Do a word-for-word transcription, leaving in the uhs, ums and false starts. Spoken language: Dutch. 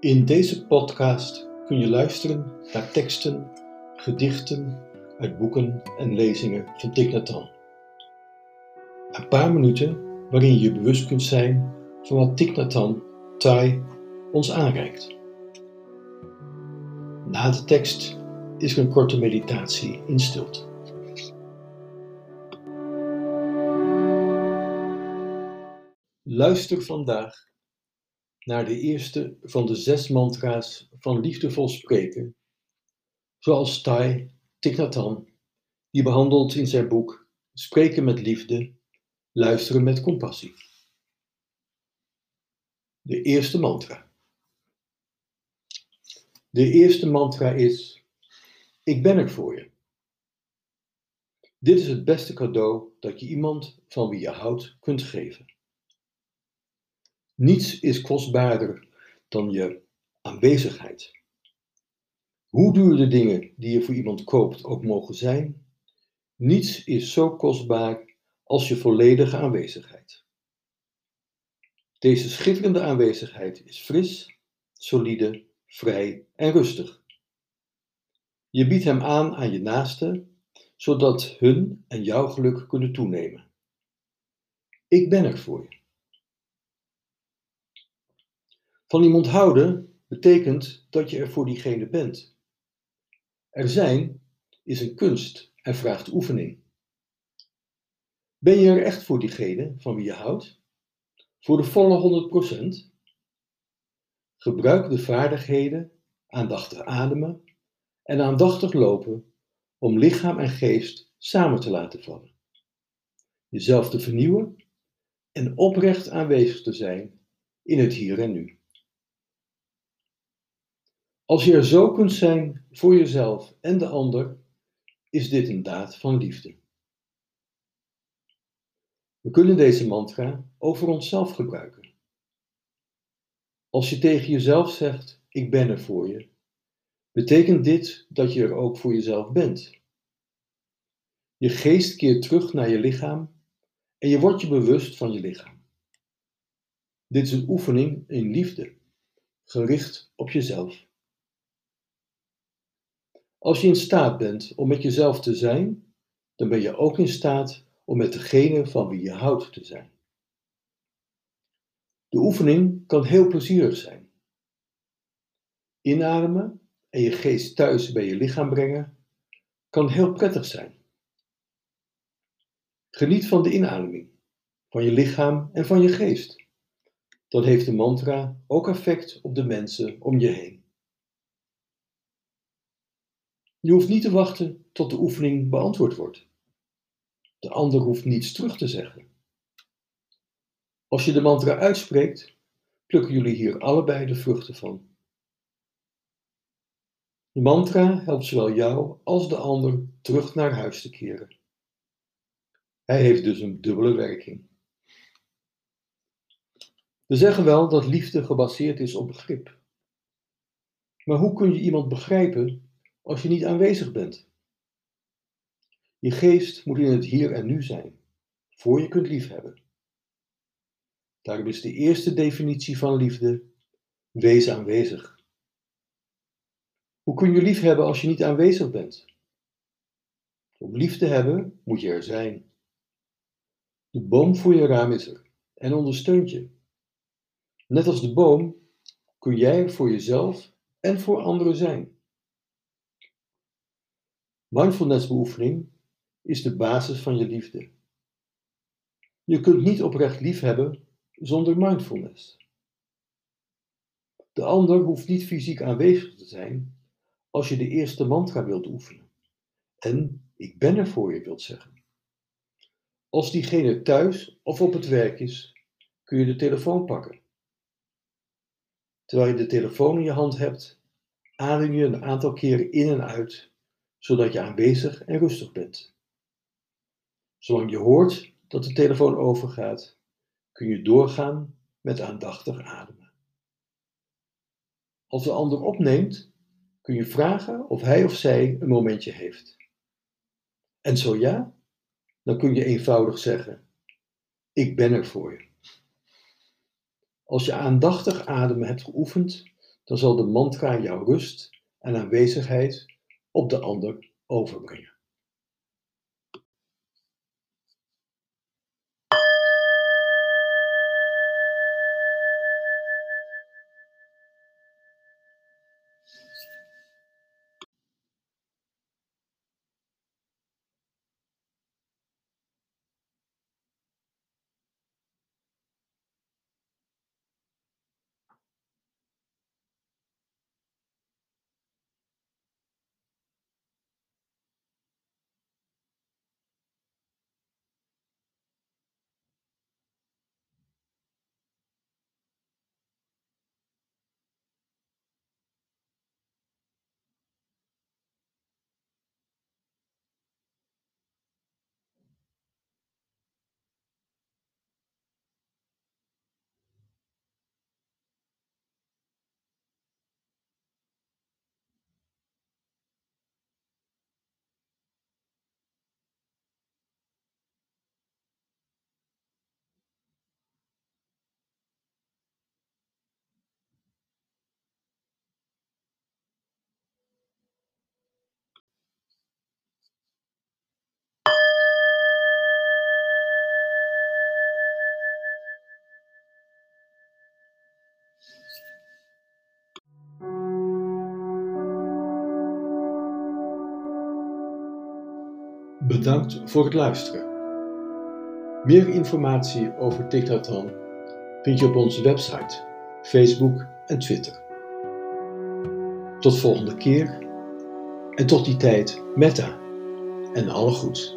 In deze podcast kun je luisteren naar teksten, gedichten uit boeken en lezingen van Thich Nhat Hanh. Een paar minuten waarin je je bewust kunt zijn van wat Thich Nhat Hanh, Thai, ons aanreikt. Na de tekst is er een korte meditatie in stilte. Luister vandaag naar de eerste van de zes mantra's van liefdevol spreken, zoals Thai, Thich Nhat Hanh, die behandelt in zijn boek Spreken met Liefde, Luisteren met Compassie. De eerste mantra. De eerste mantra is: ik ben er voor je. Dit is het beste cadeau dat je iemand van wie je houdt kunt geven. Niets is kostbaarder dan je aanwezigheid. Hoe duur de dingen die je voor iemand koopt ook mogen zijn, niets is zo kostbaar als je volledige aanwezigheid. Deze schitterende aanwezigheid is fris, solide, vrij en rustig. Je biedt hem aan aan je naasten, zodat hun en jouw geluk kunnen toenemen. Ik ben er voor je. Van iemand houden betekent dat je er voor diegene bent. Er zijn is een kunst en vraagt oefening. Ben je er echt voor diegene van wie je houdt? Voor de volle honderd procent? Gebruik de vaardigheden aandachtig ademen en aandachtig lopen om lichaam en geest samen te laten vallen. Jezelf te vernieuwen en oprecht aanwezig te zijn in het hier en nu. Als je er zo kunt zijn voor jezelf en de ander, is dit een daad van liefde. We kunnen deze mantra ook voor onszelf gebruiken. Als je tegen jezelf zegt, ik ben er voor je, betekent dit dat je er ook voor jezelf bent. Je geest keert terug naar je lichaam en je wordt je bewust van je lichaam. Dit is een oefening in liefde, gericht op jezelf. Als je in staat bent om met jezelf te zijn, dan ben je ook in staat om met degene van wie je houdt te zijn. De oefening kan heel plezierig zijn. Inademen en je geest thuis bij je lichaam brengen kan heel prettig zijn. Geniet van de inademing, van je lichaam en van je geest. Dan heeft de mantra ook effect op de mensen om je heen. Je hoeft niet te wachten tot de oefening beantwoord wordt. De ander hoeft niets terug te zeggen. Als je de mantra uitspreekt, plukken jullie hier allebei de vruchten van. De mantra helpt zowel jou als de ander terug naar huis te keren. Hij heeft dus een dubbele werking. We zeggen wel dat liefde gebaseerd is op begrip. Maar hoe kun je iemand begrijpen als je niet aanwezig bent? Je geest moet in het hier en nu zijn, voor je kunt liefhebben. Daarom is de eerste definitie van liefde: wees aanwezig. Hoe kun je liefhebben als je niet aanwezig bent? Om lief te hebben moet je er zijn. De boom voor je raam is er en ondersteunt je. Net als de boom kun jij er voor jezelf en voor anderen zijn. Mindfulness-beoefening is de basis van je liefde. Je kunt niet oprecht liefhebben zonder mindfulness. De ander hoeft niet fysiek aanwezig te zijn als je de eerste mantra wilt oefenen en ik ben er voor je wilt zeggen. Als diegene thuis of op het werk is, kun je de telefoon pakken. Terwijl je de telefoon in je hand hebt, adem je een aantal keren in en uit, zodat je aanwezig en rustig bent. Zolang je hoort dat de telefoon overgaat, kun je doorgaan met aandachtig ademen. Als de ander opneemt, kun je vragen of hij of zij een momentje heeft. En zo ja, dan kun je eenvoudig zeggen: ik ben er voor je. Als je aandachtig ademen hebt geoefend, dan zal de mantra jouw rust en aanwezigheid op de ander overbrengen. Bedankt voor het luisteren. Meer informatie over Thich Nhat Hanh vind je op onze website, Facebook en Twitter. Tot volgende keer en tot die tijd, metta en alle goeds.